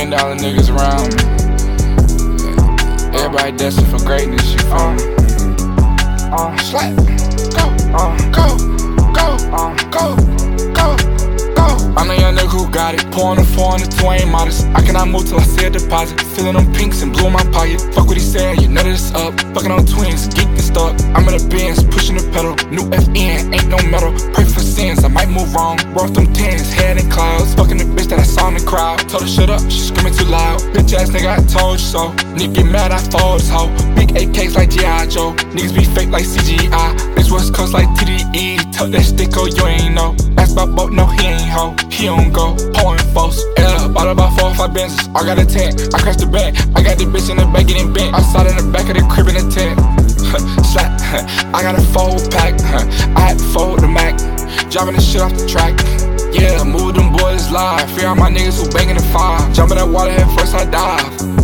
$1 million niggas around me. Everybody destined for greatness, you feel me? Slap, go, I'm the young nigga who got it. Pouring a 4 on the 2, ain't modest. I cannot move till I see a deposit. Feeling them pinks and blue in my pocket. Fuck what he saying, you know that it's up. Fucking on twins, geek and stuck. I'm in the Benz, pushing the pedal. New FN, ain't no metal. Pray for sins, I might move wrong. Roll them 10s, head in clouds. Fucking the bitch that I saw in the crowd. Told her shut up, she screaming too loud. Bitch ass nigga, I told you so. Nigga get mad, I fold this hoe. Big AKs like G.I. Joe. Niggas be fake like CGI. Bitch West Coast like TDE. Tuck that stick, oh, you ain't know. Ask about boat, no, he ain't hoe. He don't go, pouring false. Yeah, bought about 4 or 5 Benzes. I got a tent, I crashed the bank. I got the bitch in the back getting bent. Outside in the back of the crib in the tent. Slap, I got a fold pack. I had to fold the Mac. Driving the shit off the track. Yeah, move them boys live. Fear all my niggas who banging the fire. Jump in that water head first, I dive.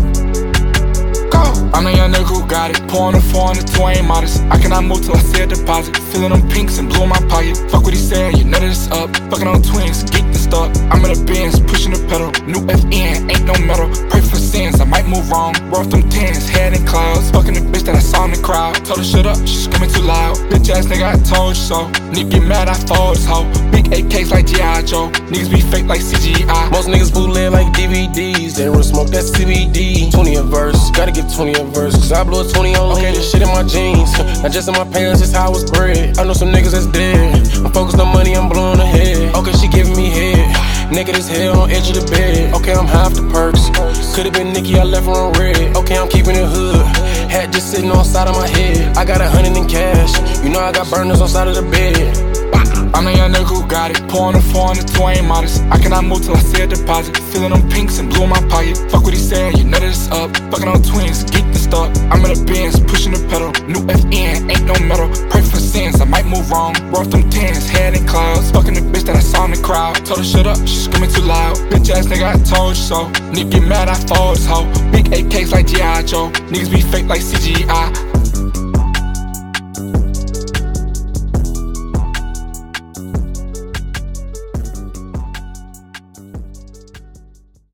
I'm the young nigga who got it. Pouring a 4 on the 2, ain't modest. I cannot move till I see a deposit. Feeling them pinks and blue in my pocket. Fuck what he saying, you know that it's up. Fucking on twins, geek and stuck. I'm in the Benz, pushing the pedal. New FN, ain't no metal. Pray for sins, I might move wrong. Roll them 10s, head in clouds. Fucking the bitch that I saw in the crowd. Told her shut up, she screaming too loud. Bitch ass nigga, I told you so. Nigga get mad, I fold this hoe. Big AKs like G.I. Joe. Niggas be fake like CGI. Most niggas bootleg like DVDs. They run smoke that CBD. 20 a verse, gotta get 20 a verse. Cause I blew a 20 on okay, this shit in my jeans. Not just in my pants, just how I was bred. I know some niggas that's dead. I'm focused on money, I'm blowing ahead. Okay, she giving me head. Naked as hell on edge of the bed. Okay, I'm half the perks. Could've been Nikki, I left her on red. Okay, I'm keeping it hood. Hat just sitting on side of my head. I got 100 in cash. You know I got burners on side of the bed. I'm the young nigga who got it. Pouring a 4 on the 2, ain't modest. I cannot move till I see a deposit. Feeling them pinks and blue in my pocket. Fuck what he saying, you know that it's up. Fucking on twins, geek and stuck. I'm in the Benz, pushing the pedal. New FN, ain't no metal. Pray for sins, I might move wrong. Roll them 10s, head in clouds. Fucking the bitch that I saw in the crowd. Told her shut up, she screaming too loud. Bitch ass nigga, I told you so. Nigga get mad, I fold this hoe. Big AKs like G.I. Joe. Niggas be fake like CGI.